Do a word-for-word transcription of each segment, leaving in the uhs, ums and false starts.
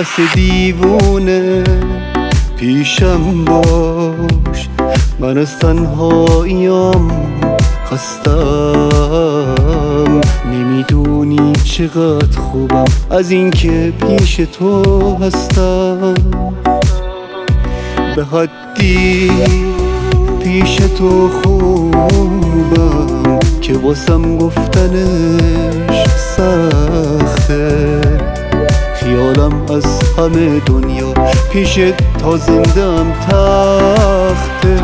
مثل دیوونه پیشم باش، من از تنهاییم خستم. نمیدونی چقدر خوبم از اینکه پیش تو هستم. به حدی پیش تو خوبم که واسم گفتنش سخته. خیالم از همه دنیا پیش تا زندم تخته.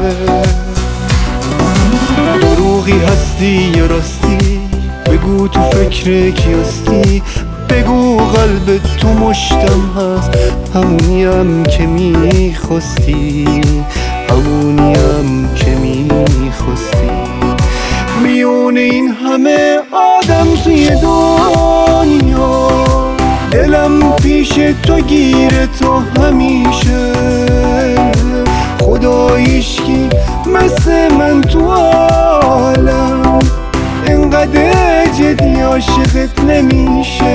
دروغی هستی یا راستی؟ بگو تو فکر کی هستی؟ بگو قلب تو مشتم هست، همونیم که میخواستی، همونیم که میخواستی. میونه این همه آدم توی دنیا، دلم پیش تو گیره تو همیشه. خداییش کی مثل من تو عالم اینقدر جدی عاشقت نمیشه.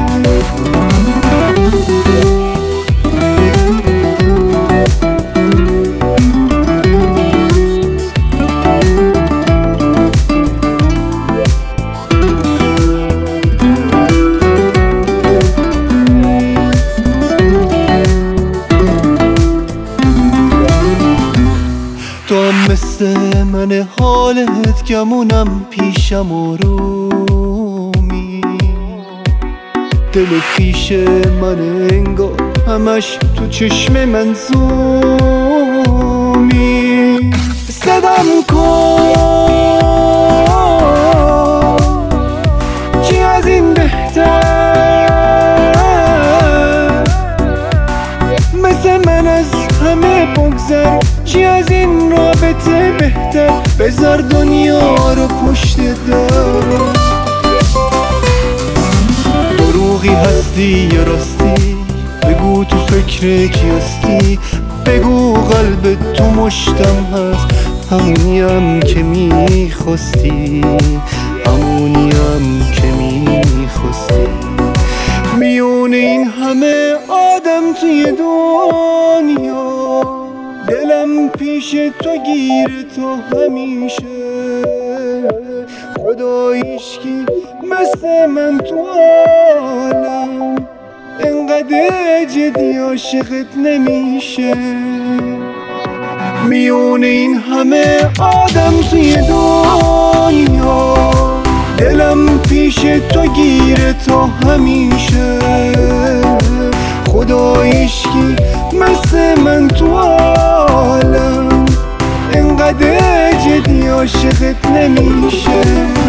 تو هم مثل من حالت گمونم پیشم آرومی. دلت پیش من انگار همش تو چشم من زومی. صدام کن چی از این بهتر، مثل من از همه بگذر. چی از این رابطه بهتر، بذار دنیا رو پشت در. دروغی هستی یا راستی؟ بگو تو فکر کی هستی؟ بگو قلب تو مشتم هست، همونیم که میخواستی، همونیم که میخواستی. میونه این همه آدم توی دنیا، دلم پیش تو گیره تو همیشه. خداییش کی مثل من تو عالم اینقدر جدی عاشقت نمیشه. میونه این همه آدم توی دنیا، دلم پیش تو گیره تو همیشه. خداییش کی مثل من تو عالم اینقدر جدی عاشقت نمیشه.